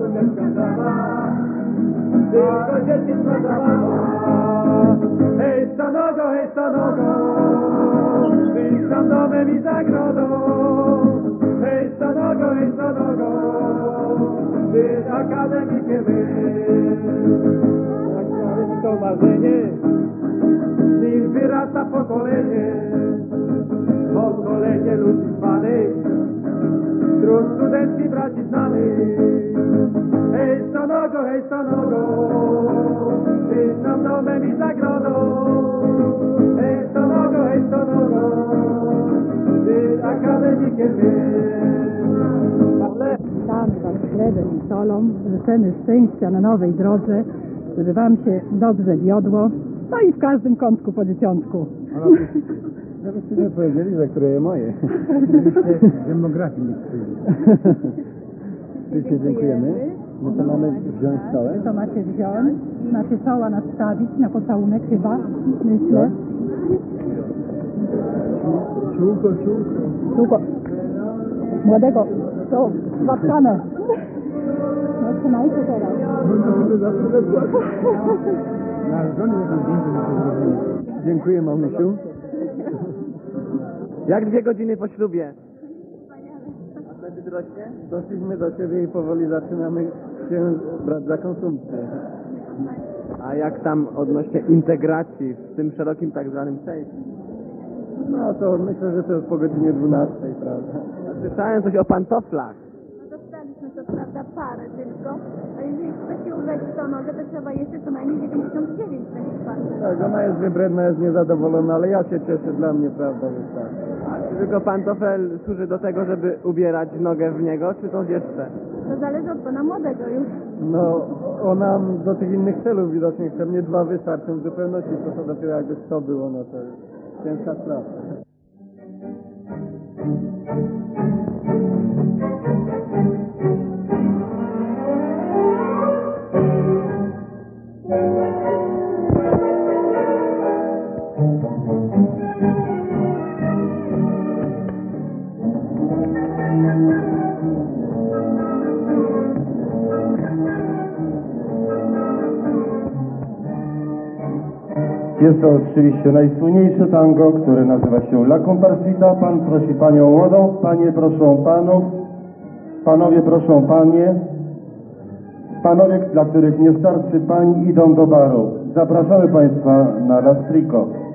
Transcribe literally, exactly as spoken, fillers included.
chusteczka sama, tylko dzieciństwo zabawa. Hej stanogo, hej stanogo, wyjdź tam domem i zagrodą. Hej stanogo, hej stanogo, ty z akademikiem akademik to marzenie, z nim wyrasta pokolenie, pokolenie ludzi zwanych, wśród studenckich braci znanych. Hej stanogo, hej stanogo, ty z nam domem i zagrodą. Hej stanogo, hej stanogo, ty z akademikiem Witamy Was chlebem i solą, życzymy szczęścia na nowej drodze, żeby Wam się dobrze wiodło, no i w każdym kątku po dzieciątku. Żebyście nie powiedzieli, że które je moje. Demografii nie Wszyscy dziękujemy. No to mamy wziąć całe. To macie wziąć, macie czoła nastawić na pocałunek chyba, myślę. Ciółko, ciółko. Ciółko. Młodego, to zatkane. No trzymajcie teraz. Dziękuję, mamusiu. Jak dwie godziny po ślubie? Doszliśmy do siebie i powoli zaczynamy się brać za konsumpcję. A jak tam odnośnie integracji w tym szerokim tak zwanym sejmie? No to myślę, że to jest po godzinie dwunastej, prawda? Słyszałem coś o pantoflach. Dostaliśmy co prawda parę tylko, a jeżeli chce się ubrać w tą nogę, to trzeba jeszcze co najmniej dziewięćdziesiąt dziewięć takich par. Tak, ona jest wybredna, jest niezadowolona, ale ja się cieszę, dla mnie prawda wystarczy. A czy tylko pantofel służy do tego, żeby ubierać nogę w niego, czy coś jeszcze? To zależy od pana młodego już. No, ona do tych innych celów widocznie chce, mnie dwa wystarczą w zupełności, to co dopiero jakby sto było, no to jest ciężka sprawa. Jest to oczywiście najsłynniejsze tango, które nazywa się La Comparsita. Pan prosi panią młodą, panie proszą panów, panowie proszą panie, panowie, dla których nie starczy pań, idą do baru. Zapraszamy państwa na Lastrico.